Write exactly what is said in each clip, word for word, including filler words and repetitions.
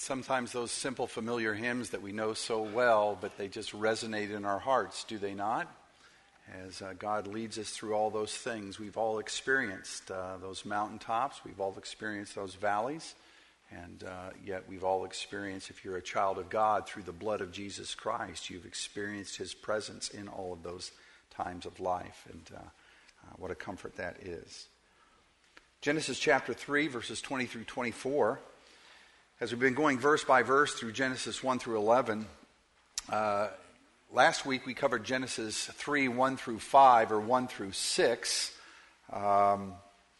Sometimes those simple, familiar hymns that we know so well, but they just resonate in our hearts, do they not? As uh, God leads us through all those things, we've all experienced uh, those mountaintops, we've all experienced those valleys, and uh, yet we've all experienced, if you're a child of God, through the blood of Jesus Christ, you've experienced His presence in all of those times of life, and uh, uh, what a comfort that is. Genesis chapter three, verses twenty through twenty-four. As we've been going verse by verse through Genesis one through eleven, uh, last week we covered Genesis three, one through five, or one through six, um,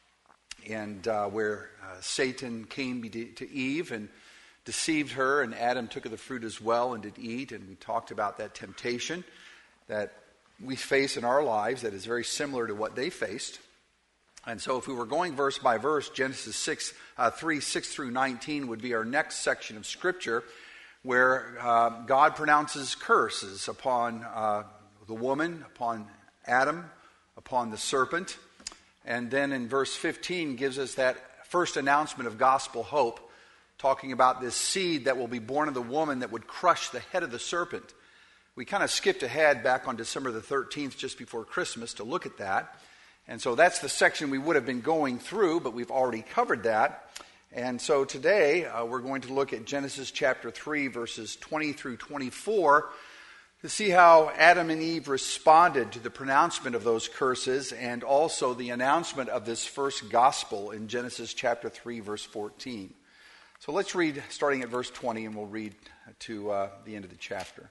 and uh, where uh, Satan came to Eve and deceived her, and Adam took of the fruit as well and did eat, and we talked about that temptation that we face in our lives that is very similar to what they faced. And so if we were going verse by verse, Genesis six, uh, three, six through nineteen would be our next section of Scripture, where uh, God pronounces curses upon uh, the woman, upon Adam, upon the serpent. And then in verse fifteen gives us that first announcement of gospel hope, talking about this seed that will be born of the woman that would crush the head of the serpent. We kind of skipped ahead back on December the thirteenth, just before Christmas, to look at that. And so that's the section we would have been going through, but we've already covered that. And so today uh, we're going to look at Genesis chapter three, verses twenty through twenty-four, to see how Adam and Eve responded to the pronouncement of those curses, and also the announcement of this first gospel in Genesis chapter three, verse fourteen. So let's read starting at verse twenty, and we'll read to uh, the end of the chapter.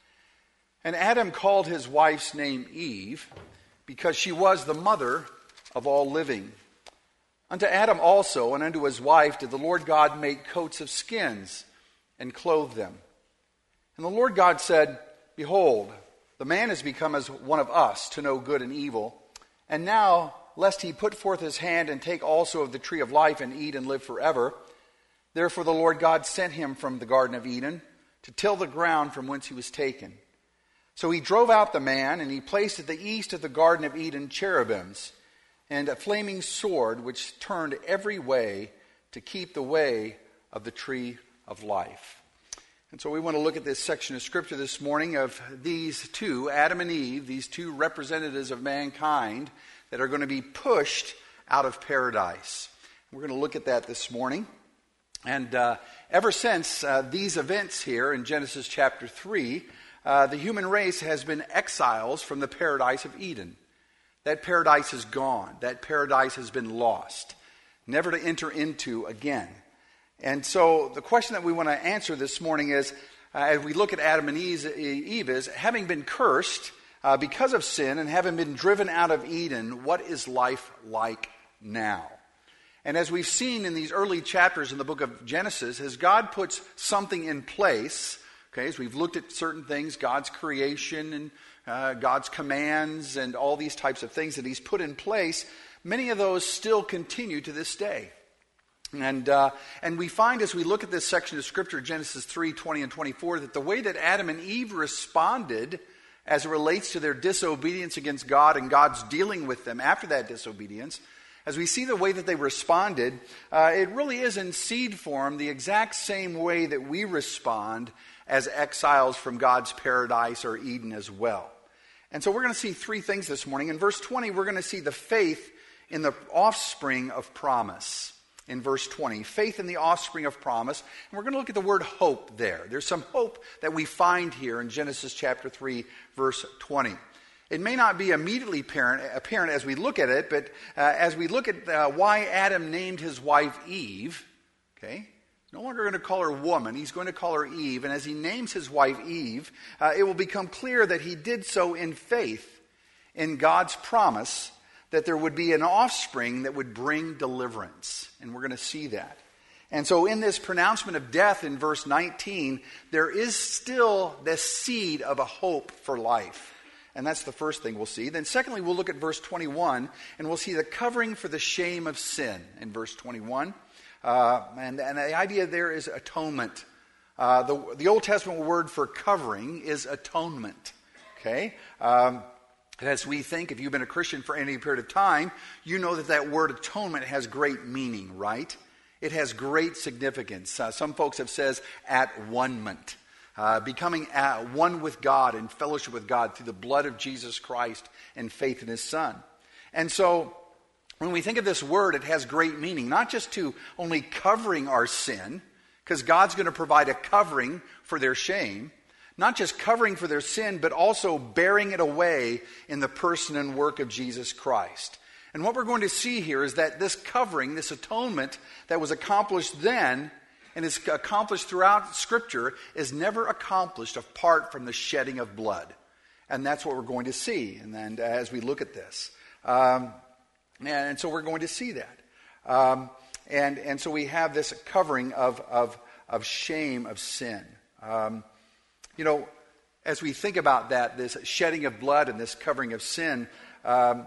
And Adam called his wife's name Eve, because she was the mother of all living. Unto Adam also and unto his wife did the Lord God make coats of skins and clothe them. And the Lord God said, Behold, the man is become as one of us to know good and evil. And now, lest he put forth his hand and take also of the tree of life and eat and live forever. Therefore the Lord God sent him from the Garden of Eden to till the ground from whence he was taken. So he drove out the man, and he placed at the east of the Garden of Eden cherubims, and a flaming sword which turned every way to keep the way of the tree of life. And so we want to look at this section of Scripture this morning of these two, Adam and Eve, these two representatives of mankind that are going to be pushed out of paradise. We're going to look at that this morning. And uh, ever since uh, these events here in Genesis chapter three, Uh, the human race has been exiles from the paradise of Eden. That paradise is gone. That paradise has been lost, never to enter into again. And so the question that we want to answer this morning is, uh, as we look at Adam and Eve, is having been cursed uh, because of sin and having been driven out of Eden, what is life like now? And as we've seen in these early chapters in the book of Genesis, as God puts something in place, okay, as we've looked at certain things, God's creation and uh, God's commands and all these types of things that He's put in place, many of those still continue to this day. And uh, and we find as we look at this section of Scripture, Genesis three, twenty and twenty-four, that the way that Adam and Eve responded as it relates to their disobedience against God and God's dealing with them after that disobedience, as we see the way that they responded, uh, it really is in seed form the exact same way that we respond as exiles from God's paradise or Eden as well. And so we're going to see three things this morning. In verse twenty, we're going to see the faith in the offspring of promise. In verse twenty, faith in the offspring of promise. And we're going to look at the word hope there. There's some hope that we find here in Genesis chapter three, verse twenty. It may not be immediately apparent, apparent as we look at it, but uh, as we look at uh, why Adam named his wife Eve, okay, no longer going to call her woman, he's going to call her Eve. And as he names his wife Eve, uh, it will become clear that he did so in faith in God's promise that there would be an offspring that would bring deliverance. And we're going to see that. And so in this pronouncement of death in verse nineteen, there is still the seed of a hope for life. And that's the first thing we'll see. Then secondly, we'll look at verse twenty-one, and we'll see the covering for the shame of sin in verse twenty-one. Uh, and, and the idea there is atonement. Uh, the, the Old Testament word for covering is atonement. Okay? Um, as we think, if you've been a Christian for any period of time, you know that that word atonement has great meaning, right? It has great significance. Uh, some folks have says at one-ment, uh, becoming at one with God and fellowship with God through the blood of Jesus Christ and faith in his Son. And so when we think of this word, it has great meaning, not just to only covering our sin, because God's going to provide a covering for their shame, not just covering for their sin, but also bearing it away in the person and work of Jesus Christ. And what we're going to see here is that this covering, this atonement that was accomplished then and is accomplished throughout Scripture is never accomplished apart from the shedding of blood. And that's what we're going to see and then as we look at this. Um, and, and so we're going to see that. Um, and, and so we have this covering of, of, of shame, of sin. Um, you know, as we think about that, this shedding of blood and this covering of sin, um,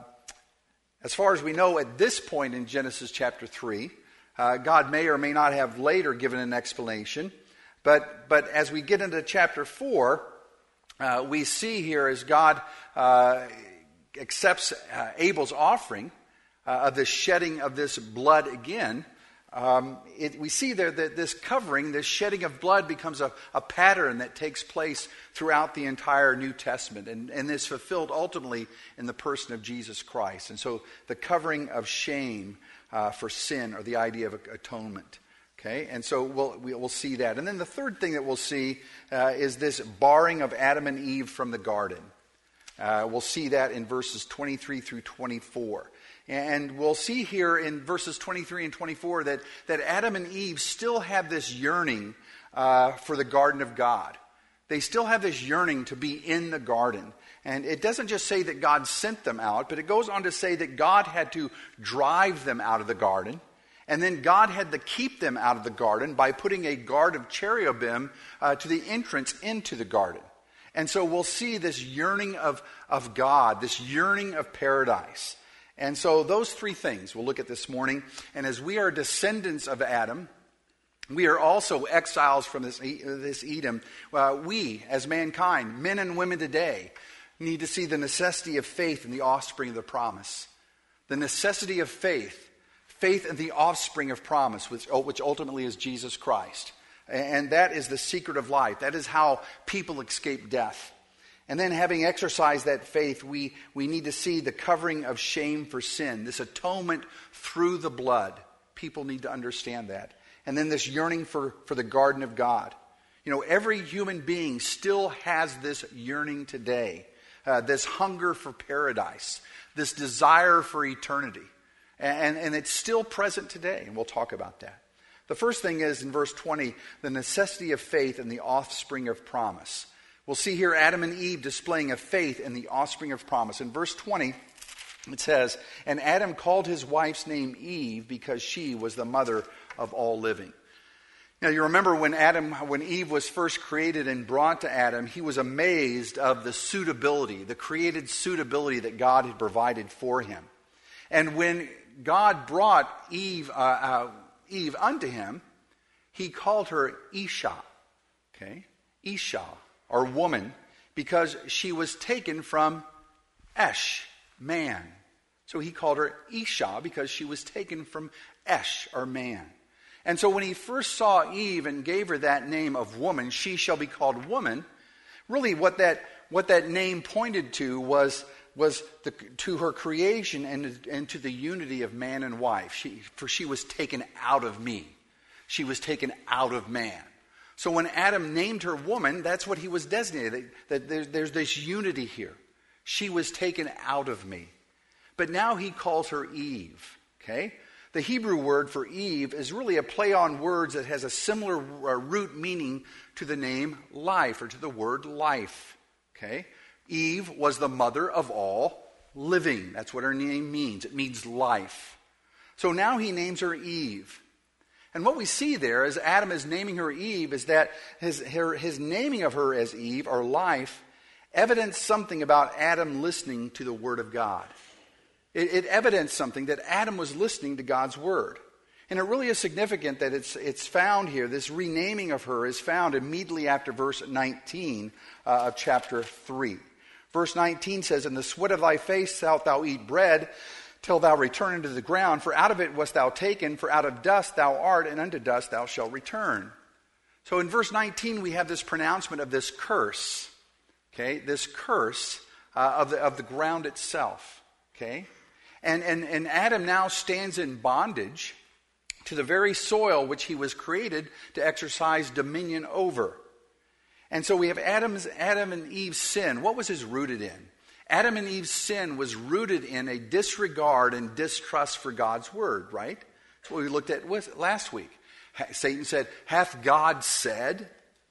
as far as we know at this point in Genesis chapter three, uh, God may or may not have later given an explanation. But, but as we get into chapter four, uh, we see here as God uh, accepts uh, Abel's offering uh, of the shedding of this blood again, um, it, we see there that this covering, this shedding of blood becomes a, a pattern that takes place throughout the entire New Testament and, and is fulfilled ultimately in the person of Jesus Christ. And so the covering of shame uh, for sin, or the idea of atonement. Okay, and so we'll, we'll see that. And then the third thing that we'll see uh, is this barring of Adam and Eve from the garden. Uh, we'll see that in verses twenty-three through twenty-four. And we'll see here in verses twenty-three and twenty-four that, that Adam and Eve still have this yearning uh, for the garden of God. They still have this yearning to be in the garden. And it doesn't just say that God sent them out, but it goes on to say that God had to drive them out of the garden. And then God had to keep them out of the garden by putting a guard of cherubim uh, to the entrance into the garden. And so we'll see this yearning of, of God, this yearning of paradise. And so those three things we'll look at this morning. And as we are descendants of Adam, we are also exiles from this, this Edom. Uh, we, as mankind, men and women today, need to see the necessity of faith in the offspring of the promise. The necessity of faith. Faith in the offspring of promise, which, which ultimately is Jesus Christ. And that is the secret of life. That is how people escape death. And then having exercised that faith, we, we need to see the covering of shame for sin. This atonement through the blood. People need to understand that. And then this yearning for, for the garden of God. You know, every human being still has this yearning today. Uh, this hunger for paradise. This desire for eternity. And, and it's still present today. And we'll talk about that. The first thing is in verse twenty, the necessity of faith in the offspring of promise. We'll see here Adam and Eve displaying a faith in the offspring of promise. In verse twenty, it says, "And Adam called his wife's name Eve because she was the mother of all living." Now you remember when Adam, when Eve was first created and brought to Adam, he was amazed of the suitability, the created suitability that God had provided for him. And when God brought Eve, uh, uh, Eve unto him, he called her Isha, okay, Isha, or woman, because she was taken from Esh, man. So he called her Isha because she was taken from Esh, or man. And so when he first saw Eve and gave her that name of woman, she shall be called woman, really what that what that name pointed to was was the, to her creation and, and to the unity of man and wife. She, for she was taken out of me. She was taken out of man. So when Adam named her woman, that's what he was designated. That there's, there's this unity here. She was taken out of me. But now he calls her Eve. Okay? The Hebrew word for Eve is really a play on words that has a similar uh, root meaning to the name life, or to the word life. Okay? Eve was the mother of all living. That's what her name means. It means life. So now he names her Eve. And what we see there as Adam is naming her Eve is that his, her, his naming of her as Eve, or life, evidenced something about Adam listening to the Word of God. It, it evidenced something that Adam was listening to God's Word. And it really is significant that it's, it's found here. This renaming of her is found immediately after verse nineteen uh, of chapter three. Verse nineteen says, "In the sweat of thy face shalt thou eat bread, till thou return into the ground, for out of it wast thou taken, for out of dust thou art, and unto dust thou shalt return. So in verse nineteen, we have this pronouncement of this curse, okay, this curse uh, of, the, of the ground itself, okay? And, and, and Adam now stands in bondage to the very soil which he was created to exercise dominion over. And so we have Adam's, Adam and Eve's sin. What was his rooted in? Adam and Eve's sin was rooted in a disregard and distrust for God's word, right? That's what we looked at last week. Satan said, hath God said?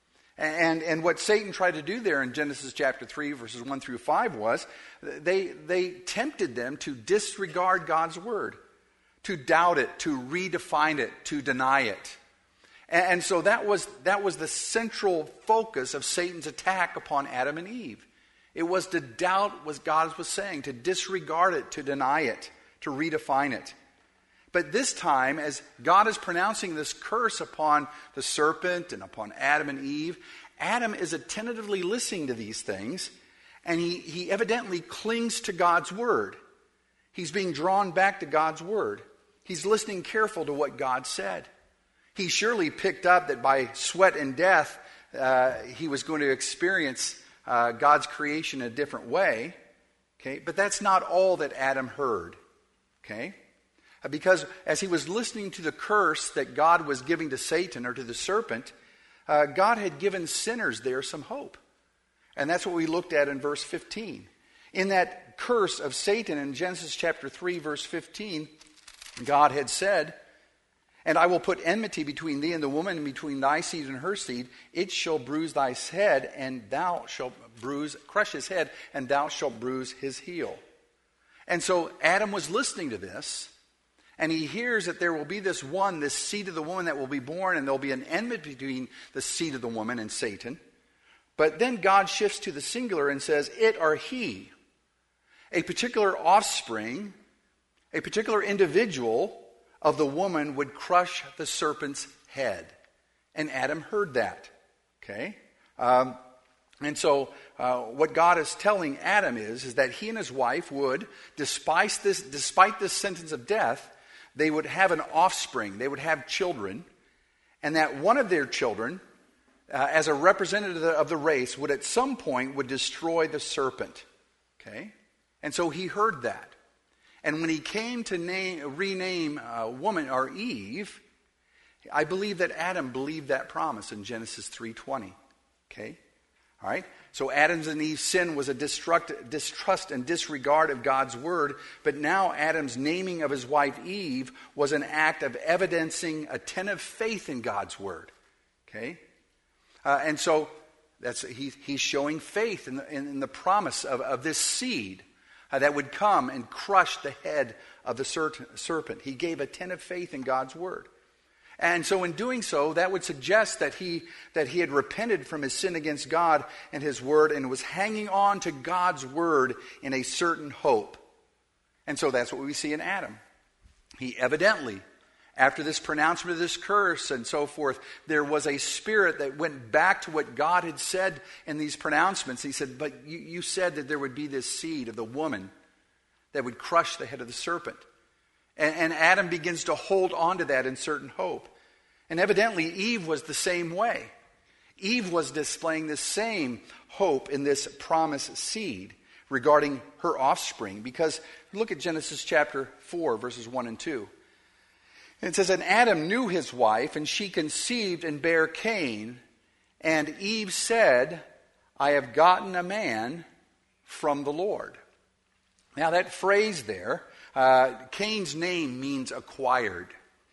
And, and what Satan tried to do there in Genesis chapter three, verses one through five was, they, they tempted them to disregard God's word, to doubt it, to redefine it, to deny it. And, and so that was, that was the central focus of Satan's attack upon Adam and Eve. It was to doubt what God was saying, to disregard it, to deny it, to redefine it. But this time, as God is pronouncing this curse upon the serpent and upon Adam and Eve, Adam is attentively listening to these things, and he, he evidently clings to God's word. He's being drawn back to God's word. He's listening careful to what God said. He surely picked up that by sweat and death, uh, he was going to experience uh, God's creation in a different way. Okay, but that's not all that Adam heard. Okay. Because as he was listening to the curse that God was giving to Satan or to the serpent, uh, God had given sinners there some hope. And that's what we looked at in verse fifteen. In that curse of Satan in Genesis chapter three, verse fifteen, God had said, and I will put enmity between thee and the woman, and between thy seed and her seed. It shall bruise thy head, and thou shalt bruise, crush his head, and thou shalt bruise his heel. And so Adam was listening to this. And he hears that there will be this one, this seed of the woman that will be born, and there'll be an enmity between the seed of the woman and Satan. But then God shifts to the singular and says, it or he. A particular offspring, a particular individual of the woman would crush the serpent's head. And Adam heard that. Okay? Um, and so uh, what God is telling Adam is, is that he and his wife would, despite this, despite this sentence of death, they would have an offspring, they would have children, and that one of their children, uh, as a representative of the race, would at some point would destroy the serpent. Okay? And so he heard that. And when he came to name, rename uh, woman or Eve, I believe that Adam believed that promise in Genesis three twenty. Okay? All right? So Adam's and Eve's sin was a distrust, distrust and disregard of God's word, but now Adam's naming of his wife Eve was an act of evidencing attentive faith in God's word. Okay? Uh, and so that's he, he's showing faith in the, in, in the promise of, of this seed uh, that would come and crush the head of the serpent. He gave attentive faith in God's word. And so in doing so, that would suggest that he that he had repented from his sin against God and his word and was hanging on to God's word in a certain hope. And so that's what we see in Adam. He evidently, after this pronouncement of this curse and so forth, there was a spirit that went back to what God had said in these pronouncements. He said, but you, you said that there would be this seed of the woman that would crush the head of the serpent. And Adam begins to hold on to that in certain hope. And evidently, Eve was the same way. Eve was displaying the same hope in this promised seed regarding her offspring. Because look at Genesis chapter four, verses one and two. And it says, and Adam knew his wife, and she conceived and bare Cain. And Eve said, I have gotten a man from the Lord. Now that phrase there, Uh, Cain's name means acquired.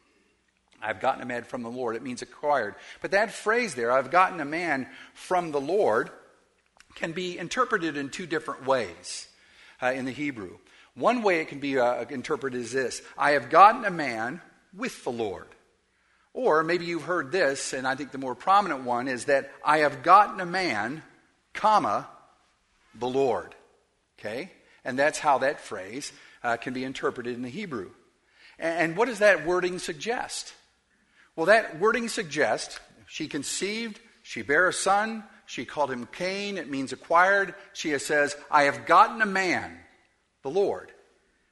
I've gotten a man from the Lord. It means acquired. But that phrase there, I've gotten a man from the Lord, can be interpreted in two different ways uh, in the Hebrew. One way it can be uh, interpreted is this: I have gotten a man with the Lord. Or maybe you've heard this, and I think the more prominent one is that I have gotten a man, comma, the Lord. Okay? And that's how that phrase Uh, can be interpreted in the Hebrew. And, and what does that wording suggest? Well, that wording suggests she conceived, she bare a son, she called him Cain, it means acquired. She says, I have gotten a man, the Lord.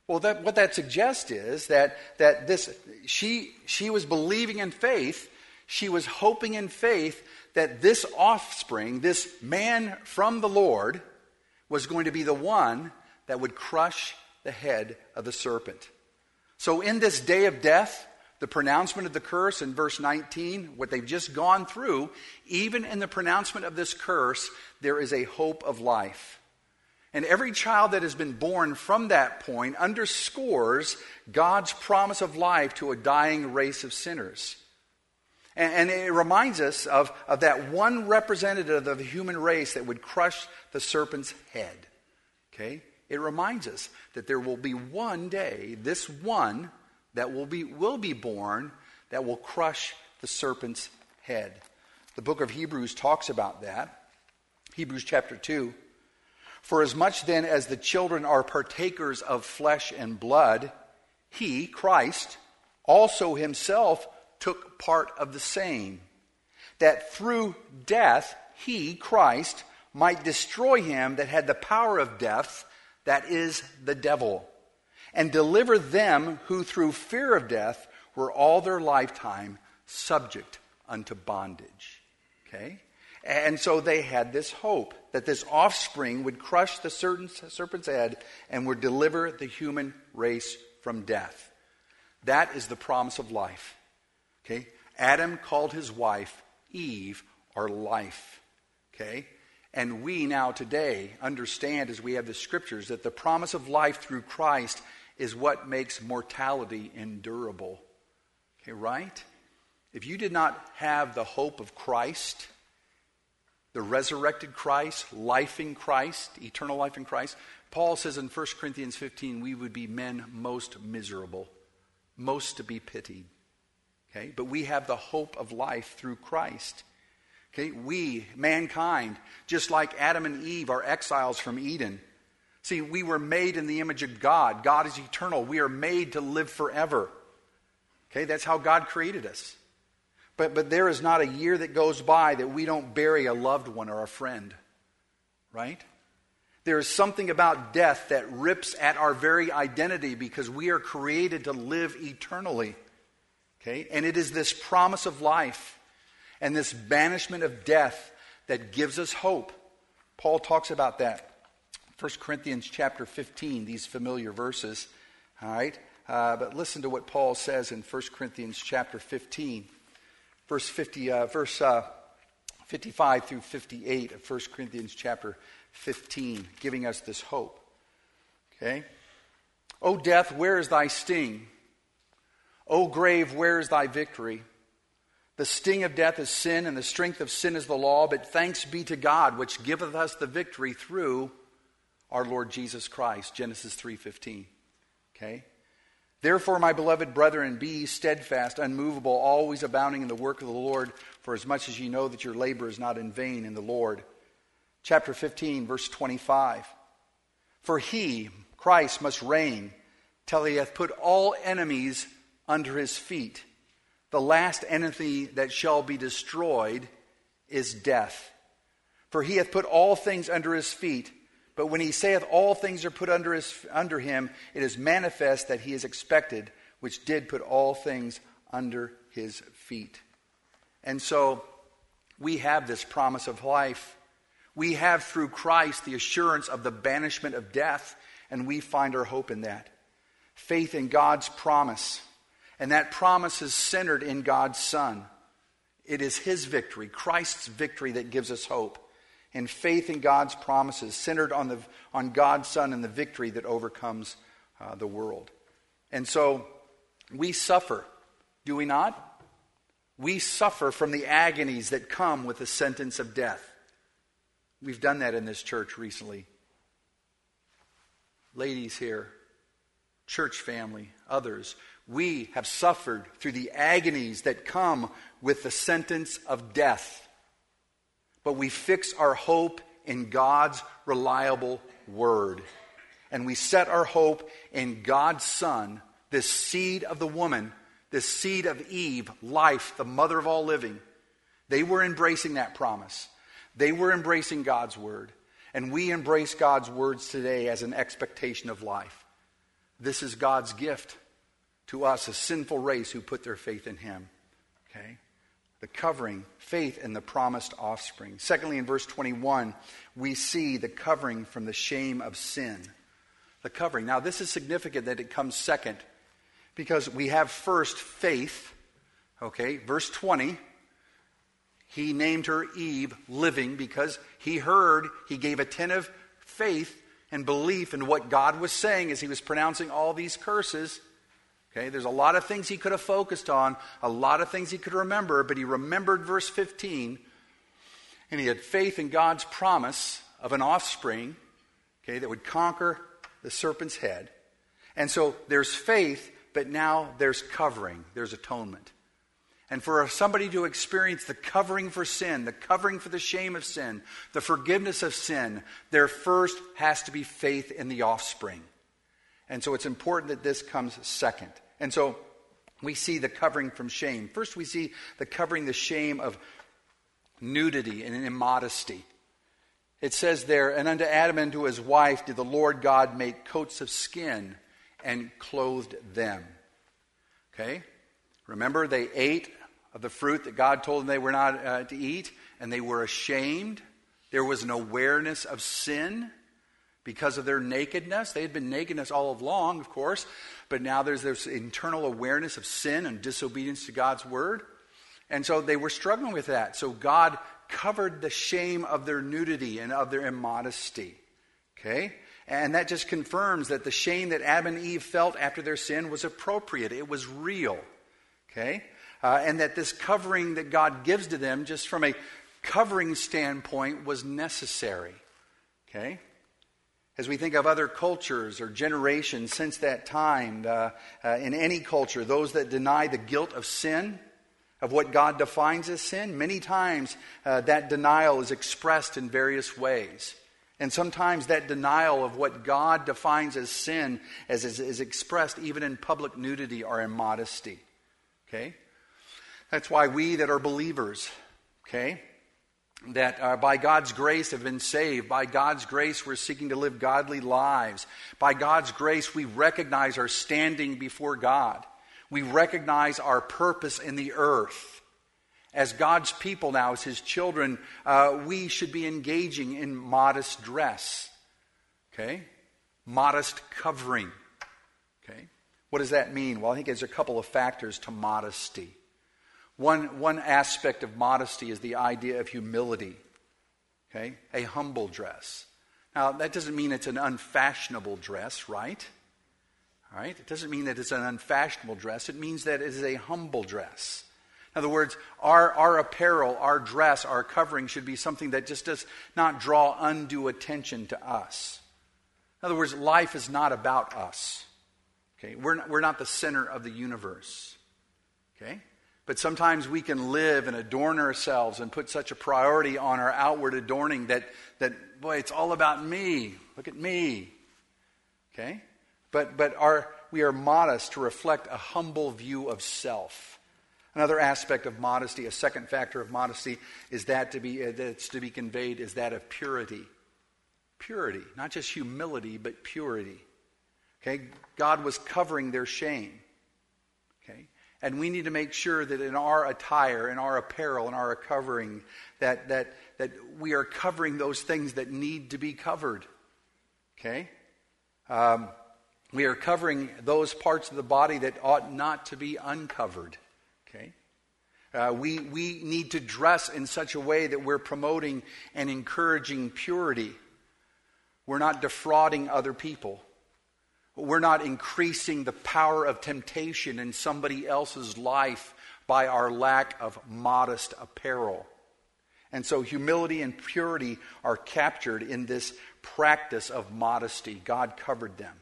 Well, that, what that suggests is that, that this she she was believing in faith, she was hoping in faith that this offspring, this man from the Lord, was going to be the one that would crush the head of the serpent. So in this day of death, the pronouncement of the curse in verse nineteen, what they've just gone through, even in the pronouncement of this curse, there is a hope of life. And every child that has been born from that point underscores God's promise of life to a dying race of sinners. And, and it reminds us of, of that one representative of the human race that would crush the serpent's head. Okay? It reminds us that there will be one day, this one that will be, will be born, that will crush the serpent's head. The book of Hebrews talks about that. Hebrews chapter two. For as much then as the children are partakers of flesh and blood, he, Christ, also himself took part of the same, that through death he, Christ, might destroy him that had the power of death, that is, the devil, and deliver them who through fear of death were all their lifetime subject unto bondage. Okay? And so they had this hope that this offspring would crush the serpent's head and would deliver the human race from death. That is the promise of life. Okay? Adam called his wife Eve, or life. Okay? And we now today understand, as we have the scriptures, that the promise of life through Christ is what makes mortality endurable. Okay, right? If you did not have the hope of Christ, the resurrected Christ, life in Christ, eternal life in Christ, Paul says in First Corinthians fifteen, we would be men most miserable, most to be pitied. Okay? But we have the hope of life through Christ. Okay? We, mankind, just like Adam and Eve, are exiles from Eden. See, we were made in the image of God. God is eternal. We are made to live forever. Okay? That's how God created us. But but there is not a year that goes by that we don't bury a loved one or a friend. Right? There is something about death that rips at our very identity because we are created to live eternally. Okay? And it is this promise of life and this banishment of death that gives us hope. Paul talks about that. First Corinthians chapter fifteen, these familiar verses. All right? Uh, but listen to what Paul says in First Corinthians chapter fifteen. Verse fifty, uh, verse uh, fifty-five through fifty-eight of First Corinthians chapter fifteen, giving us this hope. Okay? O death, where is thy sting? O grave, where is thy victory? The sting of death is sin, and the strength of sin is the law. But thanks be to God, which giveth us the victory through our Lord Jesus Christ. Genesis three fifteen. Okay? Therefore, my beloved brethren, be ye steadfast, unmovable, always abounding in the work of the Lord, for as much as ye know that your labor is not in vain in the Lord. Chapter fifteen, verse twenty-five. For he, Christ, must reign till he hath put all enemies under his feet. The last enemy that shall be destroyed is death. For he hath put all things under his feet. But when he saith all things are put under his under him, it is manifest that he is expected, which did put all things under his feet. And so we have this promise of life. We have through Christ the assurance of the banishment of death, and we find our hope in that. Faith in God's promise. And that promise is centered in God's Son. It is his victory, Christ's victory, that gives us hope. And faith in God's promises, centered on the on God's Son and the victory that overcomes uh, the world. And so we suffer, do we not? We suffer from the agonies that come with the sentence of death. We've done that in this church recently. Ladies here, church family, others, we have suffered through the agonies that come with the sentence of death. But we fix our hope in God's reliable word. And we set our hope in God's Son, this seed of the woman, this seed of Eve, life, the mother of all living. They were embracing that promise. They were embracing God's word. And we embrace God's words today as an expectation of life. This is God's gift to us, a sinful race who put their faith in him. Okay? The covering, faith in the promised offspring. Secondly, in verse twenty-one, we see the covering from the shame of sin. The covering. Now, this is significant that it comes second, because we have first faith. Okay, verse twenty, he named her Eve, living, because he heard, he gave attentive faith and belief in what God was saying as he was pronouncing all these curses. Okay, there's a lot of things he could have focused on, a lot of things he could remember, but he remembered verse fifteen, and he had faith in God's promise of an offspring, okay, that would conquer the serpent's head. And so there's faith, but now there's covering, there's atonement. And for somebody to experience the covering for sin, the covering for the shame of sin, the forgiveness of sin, there first has to be faith in the offspring. And so it's important that this comes second. And so we see the covering from shame. First we see the covering the shame of nudity and immodesty. It says there, and unto Adam and to his wife did the Lord God make coats of skin and clothed them. Okay? Remember, they ate of the fruit that God told them they were not uh, to eat, and they were ashamed. There was an awareness of sin because of their nakedness. They had been nakedness all along, of course, but now there's this internal awareness of sin and disobedience to God's word. And so they were struggling with that. So God covered the shame of their nudity and of their immodesty. Okay? And that just confirms that the shame that Adam and Eve felt after their sin was appropriate. It was real. Okay? Uh, and that this covering that God gives to them, just from a covering standpoint, was necessary. Okay? As we think of other cultures or generations since that time, uh, uh, in any culture, those that deny the guilt of sin, of what God defines as sin, many times uh, that denial is expressed in various ways. And sometimes that denial of what God defines as sin as is, is expressed even in public nudity or immodesty. Okay? That's why we that are believers, okay, that uh, by God's grace have been saved. By God's grace we're seeking to live godly lives. By God's grace we recognize our standing before God. We recognize our purpose in the earth. As God's people now, as his children, uh, we should be engaging in modest dress. Okay? Modest covering. Okay? What does that mean? Well, I think there's a couple of factors to modesty. One, one aspect of modesty is the idea of humility. Okay? A humble dress. Now, that doesn't mean it's an unfashionable dress, right? All right? It doesn't mean that it's an unfashionable dress. It means that it is a humble dress. In other words, our, our apparel, our dress, our covering should be something that just does not draw undue attention to us. In other words, life is not about us. Okay? We're not, we're not the center of the universe. Okay? But sometimes we can live and adorn ourselves and put such a priority on our outward adorning that, that boy, it's all about me. Look at me. Okay? But, but our, we are modest to reflect a humble view of self. Another aspect of modesty, a second factor of modesty, is that to be uh, that's to be conveyed is that of purity. Purity, not just humility, but purity. Okay, God was covering their shame. Okay, and we need to make sure that in our attire, in our apparel, in our covering, that that that we are covering those things that need to be covered. Okay, um, we are covering those parts of the body that ought not to be uncovered. Okay, uh, we we need to dress in such a way that we're promoting and encouraging purity. We're not defrauding other people. We're not increasing the power of temptation in somebody else's life by our lack of modest apparel. And so humility and purity are captured in this practice of modesty. God covered them.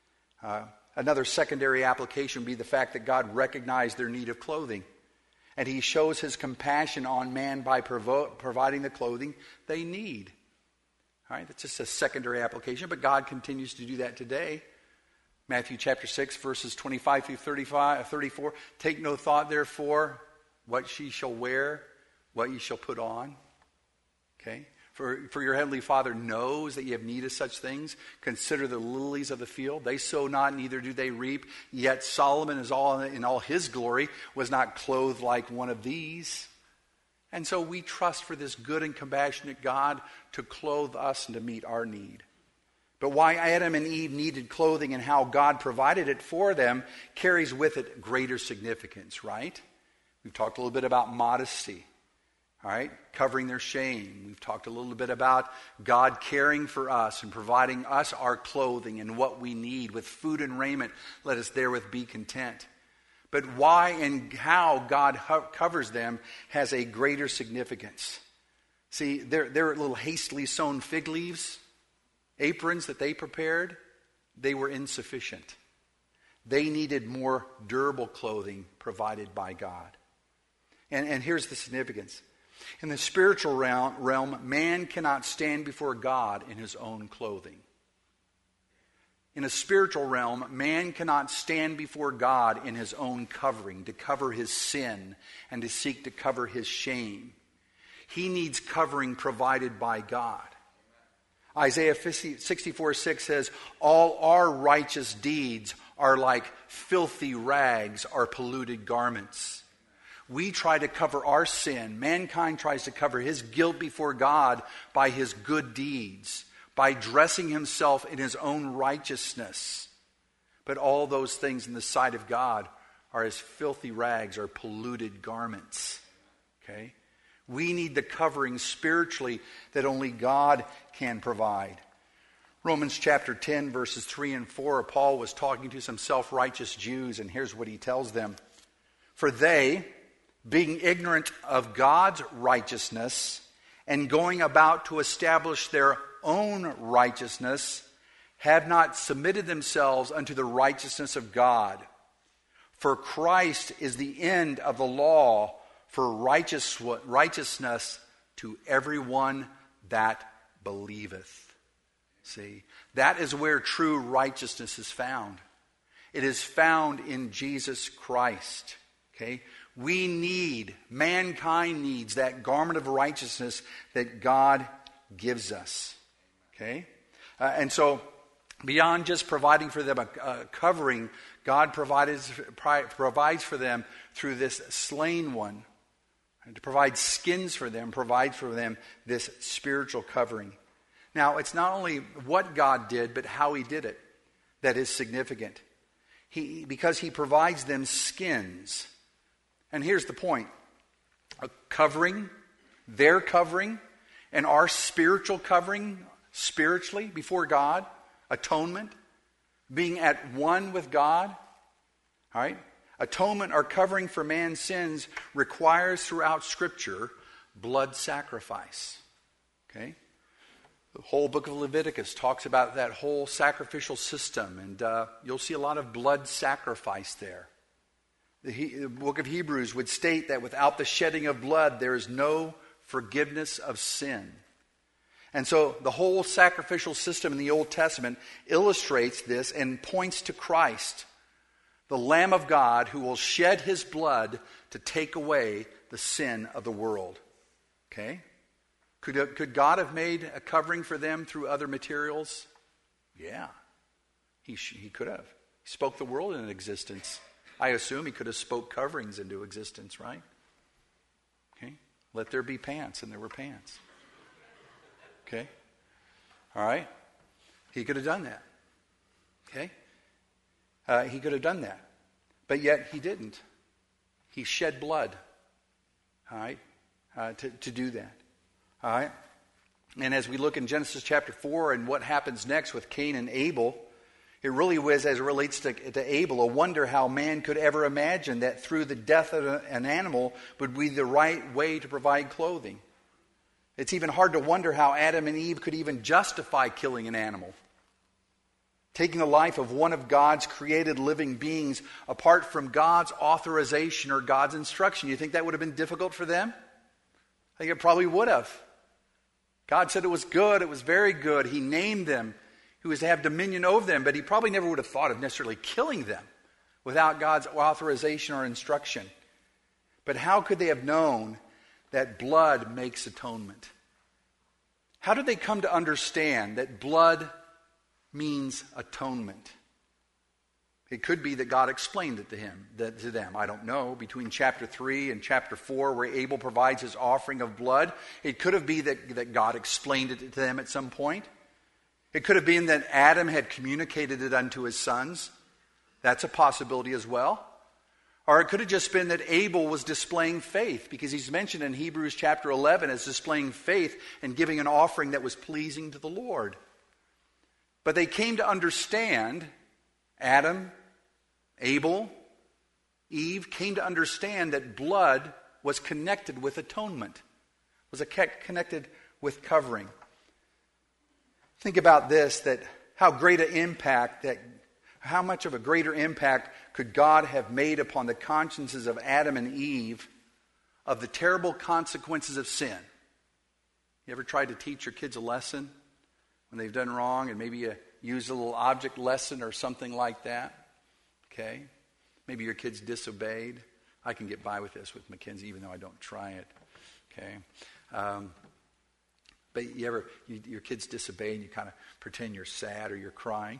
Uh, Another secondary application would be the fact that God recognized their need of clothing. And he shows his compassion on man by provo- providing the clothing they need. All right, that's just a secondary application, but God continues to do that today. Matthew chapter six, verses twenty-five through thirty-five, thirty-four. Take no thought, therefore, what ye shall wear, what ye shall put on. Okay? For For, for your heavenly Father knows that you have need of such things. Consider the lilies of the field. They sow not, neither do they reap. Yet Solomon is all in all his glory was not clothed like one of these. And so we trust for this good and compassionate God to clothe us and to meet our need. But why Adam and Eve needed clothing and how God provided it for them carries with it greater significance, right? We've talked a little bit about modesty. All right, covering their shame. We've talked a little bit about God caring for us and providing us our clothing and what we need with food and raiment. Let us therewith be content. But why and how God ho- covers them has a greater significance. See, their, their little hastily sewn fig leaves, aprons that they prepared, they were insufficient. They needed more durable clothing provided by God. And, and here's the significance. In the spiritual realm, realm, man cannot stand before God in his own clothing. In a spiritual realm, man cannot stand before God in his own covering, to cover his sin and to seek to cover his shame. He needs covering provided by God. Isaiah sixty-four six says, all our righteous deeds are like filthy rags, or polluted garments. We try to cover our sin. Mankind tries to cover his guilt before God by his good deeds, by dressing himself in his own righteousness. But all those things in the sight of God are as filthy rags or polluted garments. Okay? We need the covering spiritually that only God can provide. Romans chapter ten, verses three and four, Paul was talking to some self-righteous Jews, and here's what he tells them. For they, being ignorant of God's righteousness and going about to establish their own righteousness, have not submitted themselves unto the righteousness of God. For Christ is the end of the law for righteous, righteousness to everyone that believeth. See, that is where true righteousness is found. It is found in Jesus Christ. Okay? We need, mankind needs that garment of righteousness that God gives us. Okay? Uh, and so, beyond just providing for them a, a covering, God provides, provides for them through this slain one. And to provide skins for them, provides for them this spiritual covering. Now, it's not only what God did, but how he did it that is significant. He, because he provides them skins. And here's the point. A covering, their covering, and our spiritual covering spiritually before God, atonement, being at one with God, all right? Atonement or covering for man's sins requires throughout Scripture blood sacrifice, okay? The whole book of Leviticus talks about that whole sacrificial system, and uh, you'll see a lot of blood sacrifice there. The, he, the book of Hebrews would state that without the shedding of blood, there is no forgiveness of sin. And so the whole sacrificial system in the Old Testament illustrates this and points to Christ, the Lamb of God who will shed his blood to take away the sin of the world. Okay? Could, could God have made a covering for them through other materials? Yeah. He, he could have. He spoke the world into existence. I assume he could have spoke coverings into existence, right? Okay? Let there be pants, and there were pants. Okay? All right? He could have done that. Okay? Uh, he could have done that. But yet he didn't. He shed blood. All right? Uh, to, to do that. All right? And as we look in Genesis chapter four and what happens next with Cain and Abel, it really was, as it relates to, to Abel, a wonder how man could ever imagine that through the death of an animal would be the right way to provide clothing. It's even hard to wonder how Adam and Eve could even justify killing an animal. Taking the life of one of God's created living beings apart from God's authorization or God's instruction. You think that would have been difficult for them? I think it probably would have. God said it was good, it was very good. He named them. He was to have dominion over them, but he probably never would have thought of necessarily killing them without God's authorization or instruction. But how could they have known that blood makes atonement? How did they come to understand that blood means atonement? It could be that God explained it to him, that, to them. I don't know. Between chapter three and chapter four, where Abel provides his offering of blood, it could have been that, that God explained it to them at some point. It could have been that Adam had communicated it unto his sons. That's a possibility as well. Or it could have just been that Abel was displaying faith, because he's mentioned in Hebrews chapter eleven as displaying faith and giving an offering that was pleasing to the Lord. But they came to understand, Adam, Abel, Eve came to understand that blood was connected with atonement, was connected with covering. Think about this, that how great an impact, that how much of a greater impact could God have made upon the consciences of Adam and Eve of the terrible consequences of sin. You ever tried to teach your kids a lesson when they've done wrong, and maybe you use a little object lesson or something like that? Okay? Maybe your kids disobeyed. I can get by with this with Mackenzie, even though I don't try it. Okay? Um, but you ever, you, your kids disobey and you kind of pretend you're sad or you're crying.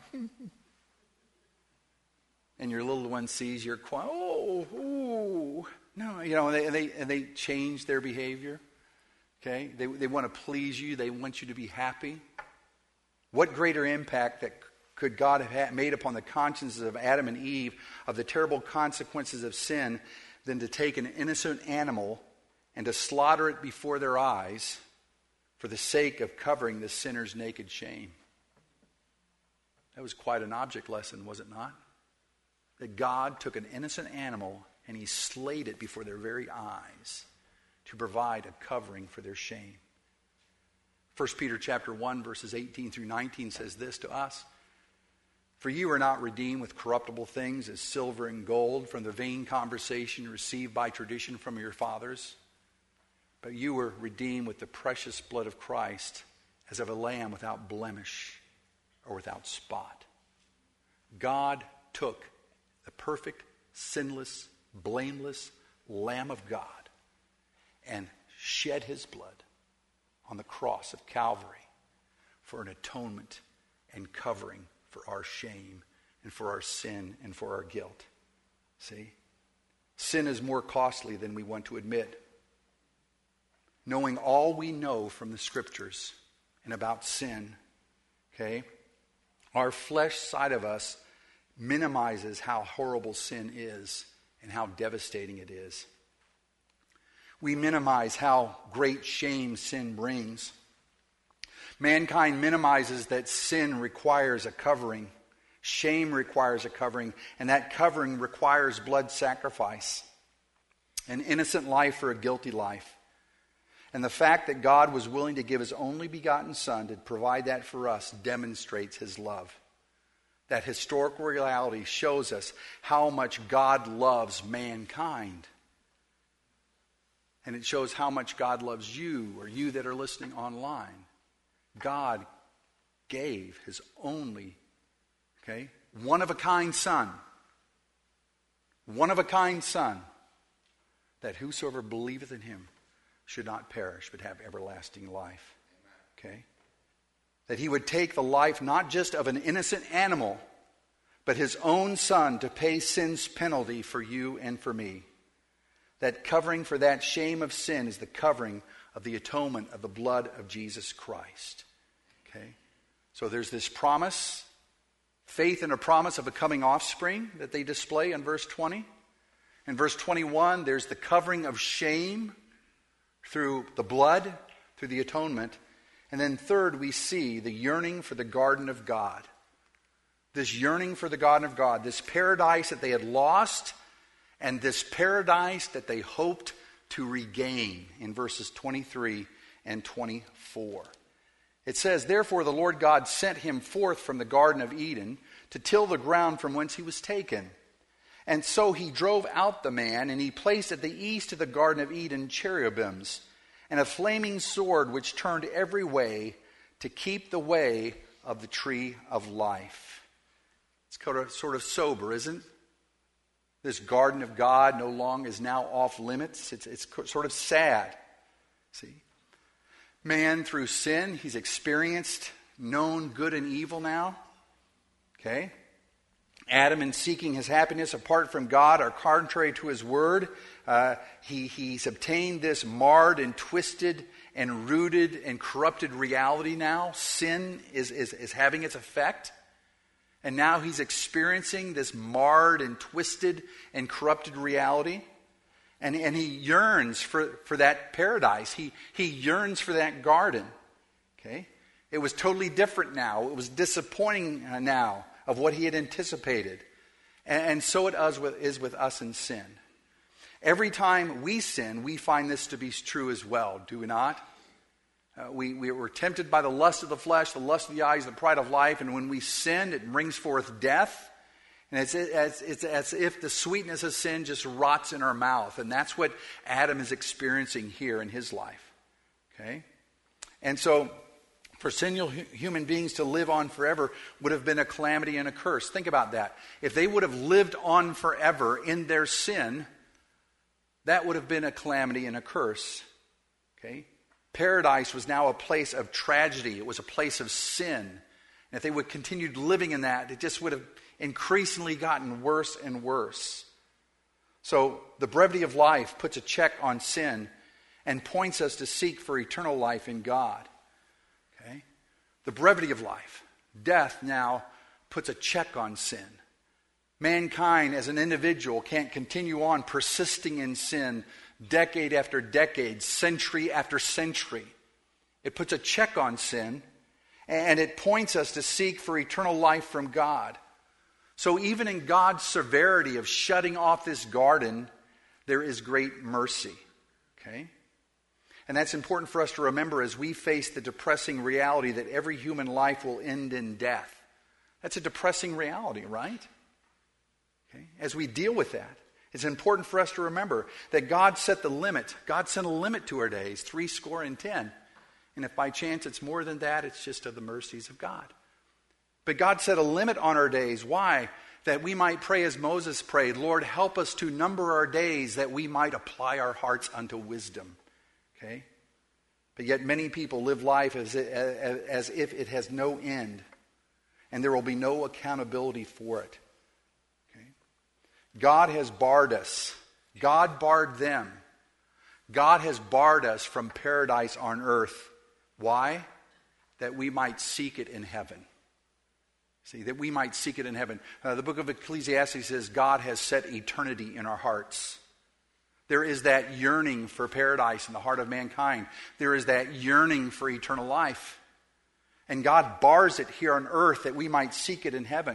And your little one sees you're crying. Oh, oh. No, you know, and they, and they, and they change their behavior. Okay? They, they want to please you. They want you to be happy. What greater impact that could God have made upon the consciences of Adam and Eve of the terrible consequences of sin than to take an innocent animal and to slaughter it before their eyes for the sake of covering the sinner's naked shame? That was quite an object lesson, was it not? That God took an innocent animal and he slayed it before their very eyes to provide a covering for their shame. First Peter chapter one, verses eighteen through nineteen says this to us. For you are not redeemed with corruptible things as silver and gold from the vain conversation received by tradition from your fathers, but you were redeemed with the precious blood of Christ as of a lamb without blemish or without spot. God took the perfect, sinless, blameless Lamb of God and shed his blood on the cross of Calvary for an atonement and covering for our shame and for our sin and for our guilt. See? Sin is more costly than we want to admit. Knowing all we know from the scriptures and about sin, okay, our flesh side of us minimizes how horrible sin is and how devastating it is. We minimize how great shame sin brings. Mankind minimizes that sin requires a covering. Shame requires a covering, and that covering requires blood sacrifice. An innocent life for a guilty life. And the fact that God was willing to give his only begotten Son to provide that for us demonstrates his love. That historical reality shows us how much God loves mankind. And it shows how much God loves you, or you that are listening online. God gave his only, okay, one-of-a-kind Son. One-of-a-kind Son. That whosoever believeth in him should not perish, but have everlasting life. Okay? That he would take the life not just of an innocent animal, but his own Son to pay sin's penalty for you and for me. That covering for that shame of sin is the covering of the atonement of the blood of Jesus Christ. Okay? So there's this promise, faith in a promise of a coming offspring that they display in verse twenty. In verse twenty-one, there's the covering of shame through the blood, through the atonement. And then third, we see the yearning for the garden of God. This yearning for the garden of God, this paradise that they had lost, and this paradise that they hoped to regain in verses twenty-three and twenty-four. It says, therefore the Lord God sent him forth from the Garden of Eden to till the ground from whence he was taken. And so he drove out the man, and he placed at the east of the Garden of Eden cherubims, and a flaming sword which turned every way to keep the way of the tree of life. It's kind of, sort of sober, isn't it? This garden of God no longer is now off limits. It's, it's sort of sad. See? Man, through sin, he's experienced, known good and evil now. Okay? Adam, in seeking his happiness apart from God, are contrary to his word. Uh, he, he's obtained this marred and twisted and rooted and corrupted reality now. Sin is, is, is having its effect. And now he's experiencing this marred and twisted and corrupted reality. And, and he yearns for, for that paradise. He, he yearns for that garden. Okay? It was totally different now. It was disappointing now of what he had anticipated. And, and so it is with, is with us in sin. Every time we sin, we find this to be true as well, do we not? Uh, we, we were tempted by the lust of the flesh, the lust of the eyes, the pride of life, and when we sin, it brings forth death. And it's, it's, it's as if the sweetness of sin just rots in our mouth. And that's what Adam is experiencing here in his life. Okay? And so, for sinful human beings to live on forever would have been a calamity and a curse. Think about that. If they would have lived on forever in their sin, that would have been a calamity and a curse. Okay? Paradise was now a place of tragedy. It was a place of sin. And if they would continue living in that, it just would have increasingly gotten worse and worse. So the brevity of life puts a check on sin and points us to seek for eternal life in God. Okay? The brevity of life. Death now puts a check on sin. Mankind as an individual can't continue on persisting in sin decade after decade, century after century. It puts a check on sin, and it points us to seek for eternal life from God. So even in God's severity of shutting off this garden, there is great mercy. Okay? And that's important for us to remember as we face the depressing reality that every human life will end in death. That's a depressing reality, right? Okay? As we deal with that, it's important for us to remember that God set the limit. God set a limit to our days, three score and ten. And if by chance it's more than that, it's just of the mercies of God. But God set a limit on our days. Why? That we might pray as Moses prayed, Lord, help us to number our days that we might apply our hearts unto wisdom. Okay? But yet many people live life as, as, as if it has no end. And there will be no accountability for it. Okay? God has barred us. God barred them. God has barred us from paradise on earth. Why? That we might seek it in heaven. See, that we might seek it in heaven. Uh, the book of Ecclesiastes says God has set eternity in our hearts. There is that yearning for paradise in the heart of mankind. There is that yearning for eternal life. And God bars it here on earth that we might seek it in heaven.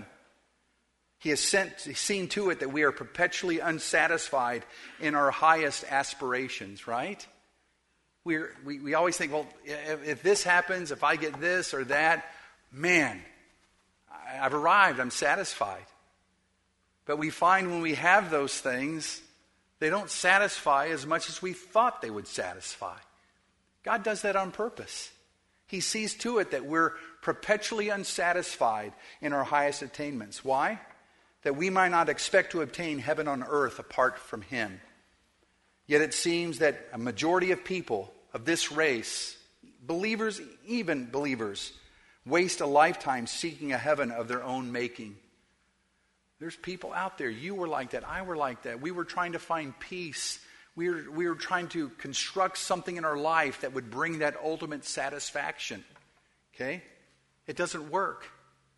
He has sent, seen to it that we are perpetually unsatisfied in our highest aspirations, right? We're, we we always think, well, if, if this happens, if I get this or that, man, I've arrived, I'm satisfied. But we find when we have those things, they don't satisfy as much as we thought they would satisfy. God does that on purpose. He sees to it that we're perpetually unsatisfied in our highest attainments. Why? That we might not expect to obtain heaven on earth apart from Him. Yet it seems that a majority of people of this race, believers, even believers, waste a lifetime seeking a heaven of their own making. There's people out there. You were like that. I were like that. We were trying to find peace. We were, we were trying to construct something in our life that would bring that ultimate satisfaction. Okay? It doesn't work.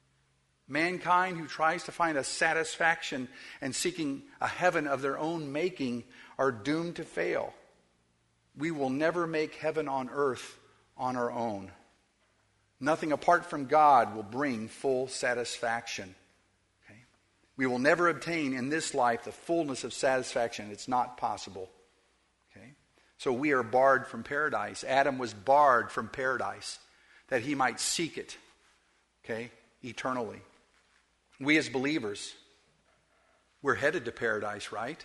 Mankind who tries to find a satisfaction and seeking a heaven of their own making are doomed to fail. We will never make heaven on earth on our own. Nothing apart from God will bring full satisfaction. Okay? We will never obtain in this life the fullness of satisfaction. It's not possible. Okay? So we are barred from paradise. Adam was barred from paradise that he might seek it, okay, eternally. We as believers, we're headed to paradise, right?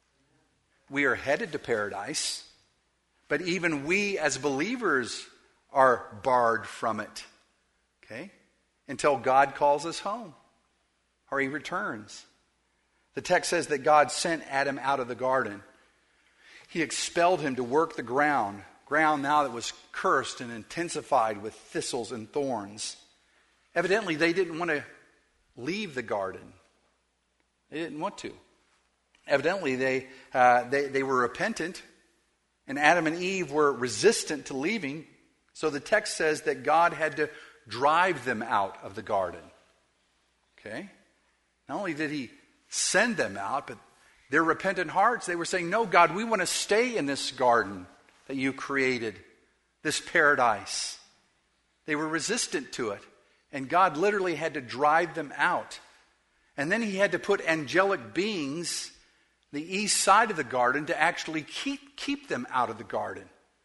We are headed to paradise, but even we as believers are barred from it, okay, until God calls us home or He returns. The text says that God sent Adam out of the garden. He expelled him to work the ground ground now that was cursed and intensified with thistles and thorns. Evidently, they didn't want to leave the garden. They didn't want to. Evidently, they, uh, they, they were repentant, and Adam and Eve were resistant to leaving. So the text says that God had to drive them out of the garden. Okay? Not only did he send them out, but their repentant hearts, they were saying, no, God, we want to stay in this garden that you created, this paradise. They were resistant to it, and God literally had to drive them out. And then he had to put angelic beings the east side of the garden to actually keep, keep them out of the garden.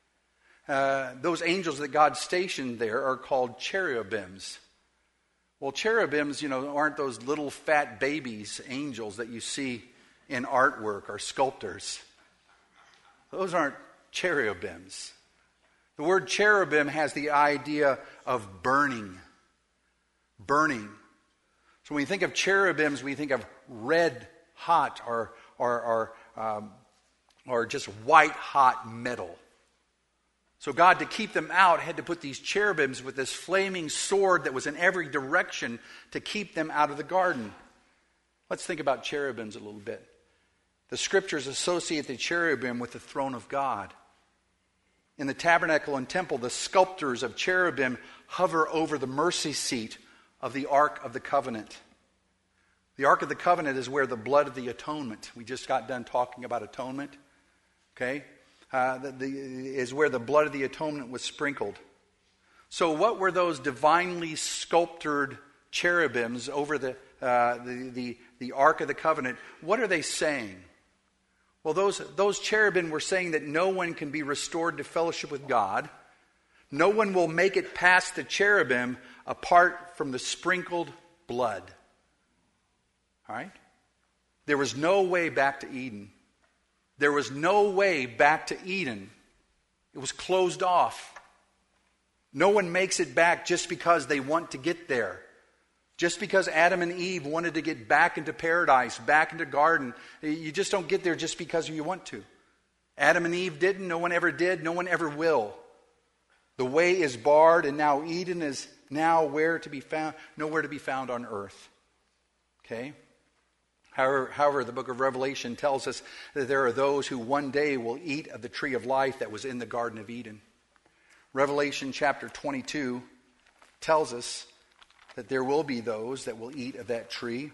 Uh, those angels that God stationed there are called cherubims. Well, cherubims, you know, aren't those little fat babies, angels that you see in artwork or sculptors. Those aren't cherubims. The word cherubim has the idea of burning. Burning. So when you think of cherubims, we think of red hot or or or, um, or just white hot metal. So God, to keep them out, had to put these cherubims with this flaming sword that was in every direction to keep them out of the garden. Let's think about cherubims a little bit. The scriptures associate the cherubim with the throne of God. In the tabernacle and temple, the sculptors of cherubim hover over the mercy seat of the Ark of the Covenant. The Ark of the Covenant is where the blood of the atonement, we just got done talking about atonement, okay, uh, the, the, is where the blood of the atonement was sprinkled. So what were those divinely sculptured cherubims over the, uh, the, the, the Ark of the Covenant? What are they saying? Well, those, those cherubim were saying that no one can be restored to fellowship with God. No one will make it past the cherubim apart from the sprinkled blood. All right? There was no way back to Eden. There was no way back to Eden. It was closed off. No one makes it back just because they want to get there. Just because Adam and Eve wanted to get back into paradise, back into garden, you just don't get there just because you want to. Adam and Eve didn't. No one ever did. No one ever will. The way is barred, and now Eden is now where to be found, nowhere to be found on earth. Okay? However, however, the book of Revelation tells us that there are those who one day will eat of the tree of life that was in the Garden of Eden. Revelation chapter twenty-two tells us that there will be those that will eat of that tree.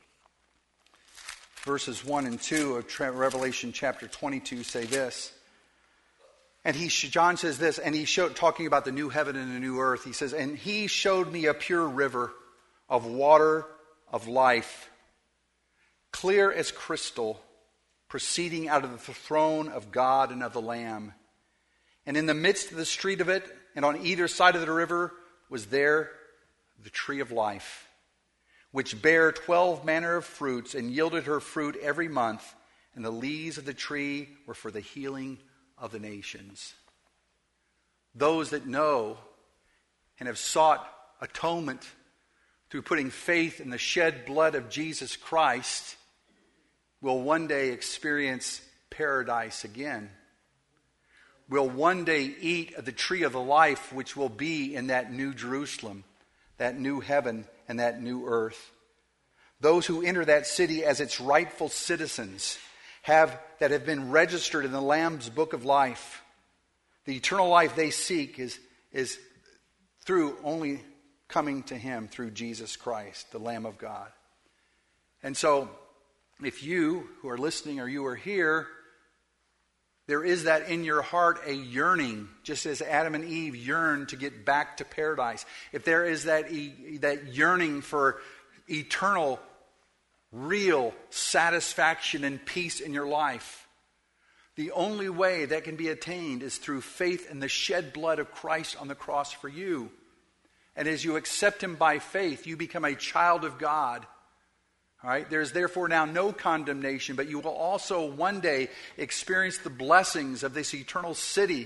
Verses one and two of Revelation chapter twenty-two say this. And he, John says this, and he showed, talking about the new heaven and the new earth, he says, and he showed me a pure river of water of life, clear as crystal, proceeding out of the throne of God and of the Lamb. And in the midst of the street of it, and on either side of the river, was there the tree of life, which bare twelve manner of fruits, and yielded her fruit every month. And the leaves of the tree were for the healing of the nations. Those that know and have sought atonement through putting faith in the shed blood of Jesus Christ will one day experience paradise again. Will one day eat of the tree of the life which will be in that new Jerusalem, that new heaven and that new earth. Those who enter that city as its rightful citizens have that have been registered in the Lamb's book of life. The eternal life they seek is, is through only coming to him through Jesus Christ, the Lamb of God. And so, if you who are listening or you are here, there is that in your heart a yearning, just as Adam and Eve yearned to get back to paradise. If there is that, that yearning for eternal, real satisfaction and peace in your life, the only way that can be attained is through faith in the shed blood of Christ on the cross for you. And as you accept him by faith, you become a child of God. All right? There is therefore now no condemnation, but you will also one day experience the blessings of this eternal city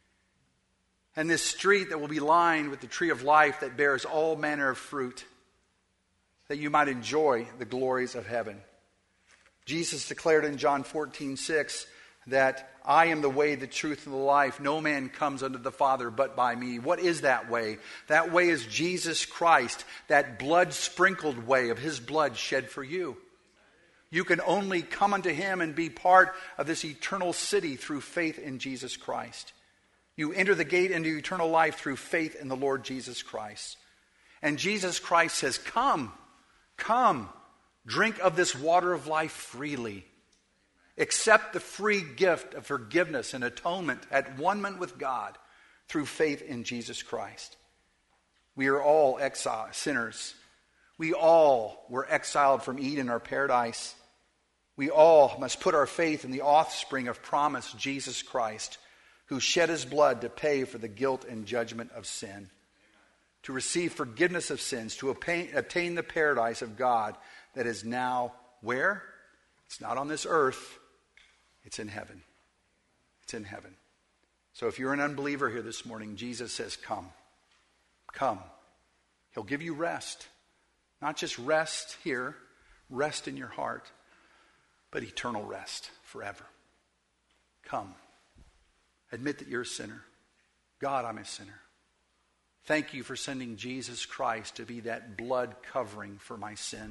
and this street that will be lined with the tree of life that bears all manner of fruit, that you might enjoy the glories of heaven. Jesus declared in John fourteen six that I am the way, the truth, and the life. No man comes unto the Father but by me. What is that way? That way is Jesus Christ, that blood-sprinkled way of his blood shed for you. You can only come unto him and be part of this eternal city through faith in Jesus Christ. You enter the gate into eternal life through faith in the Lord Jesus Christ. And Jesus Christ says, come, come, drink of this water of life freely. Accept the free gift of forgiveness and atonement at one-ment with God through faith in Jesus Christ. We are all exile, sinners. We all were exiled from Eden, our paradise. We all must put our faith in the offspring of promise, Jesus Christ, who shed his blood to pay for the guilt and judgment of sin, to receive forgiveness of sins, to obtain the paradise of God that is now where? It's not on this earth. It's in heaven. It's in heaven. So if you're an unbeliever here this morning, Jesus says, come. Come. He'll give you rest. Not just rest here, rest in your heart, but eternal rest forever. Come. Admit that you're a sinner. God, I'm a sinner. Thank you for sending Jesus Christ to be that blood covering for my sin.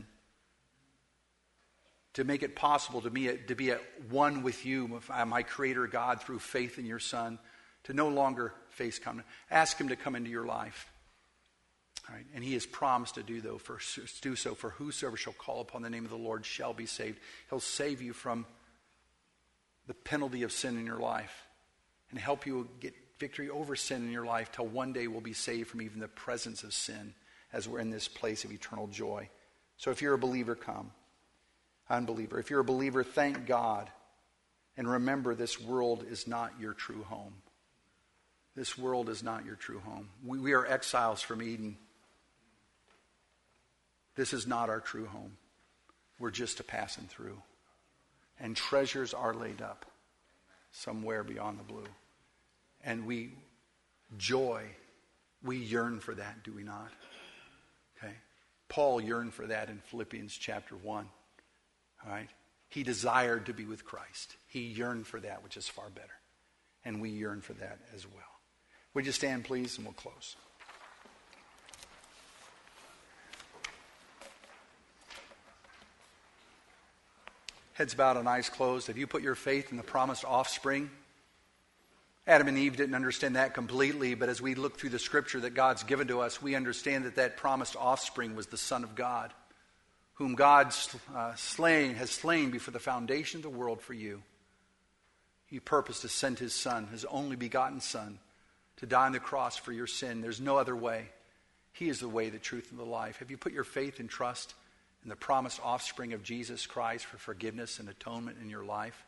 To make it possible to be, to be at one with you, my Creator God, through faith in your Son. To no longer face come. Ask him to come into your life. All right. And he has promised to do, though, for, do so. For whosoever shall call upon the name of the Lord shall be saved. He'll save you from the penalty of sin in your life. And help you get victory over sin in your life till one day we'll be saved from even the presence of sin as we're in this place of eternal joy. So if you're a believer, come. Unbeliever. If you're a believer, thank God. And remember, this world is not your true home. This world is not your true home. We, we are exiles from Eden. This is not our true home. We're just a passing through. And treasures are laid up somewhere beyond the blue. And we, joy, we yearn for that, do we not? Okay. Paul yearned for that in Philippians chapter one. All right. He desired to be with Christ. He yearned for that, which is far better. And we yearn for that as well. Would you stand, please, and we'll close. Heads bowed and eyes closed. Have you put your faith in the promised offspring? Adam and Eve didn't understand that completely, but as we look through the scripture that God's given to us, we understand that that promised offspring was the Son of God, whom God uh, slain, has slain before the foundation of the world for you. He purposed to send his Son, his only begotten Son, to die on the cross for your sin. There's no other way. He is the way, the truth, and the life. Have you put your faith and trust in the promised offspring of Jesus Christ for forgiveness and atonement in your life?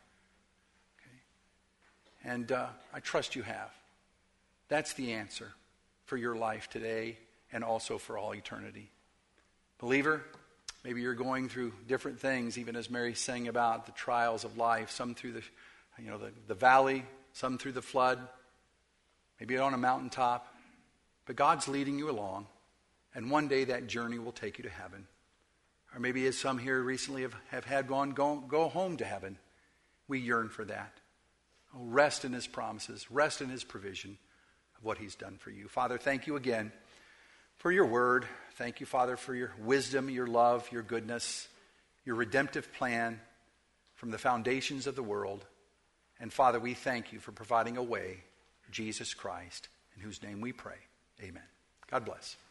Okay. And uh, I trust you have. That's the answer for your life today and also for all eternity. Believer, maybe you're going through different things, even as Mary sang about the trials of life, some through the, you know, the, the valley, some through the flood, maybe on a mountaintop. But God's leading you along, and one day that journey will take you to heaven. Or maybe as some here recently have, have had gone, go, go home to heaven. We yearn for that. Oh, rest in his promises, rest in his provision of what he's done for you. Father, thank you again for your word. Thank you, Father, for your wisdom, your love, your goodness, your redemptive plan from the foundations of the world. And Father, we thank you for providing a way, Jesus Christ, in whose name we pray. Amen. God bless.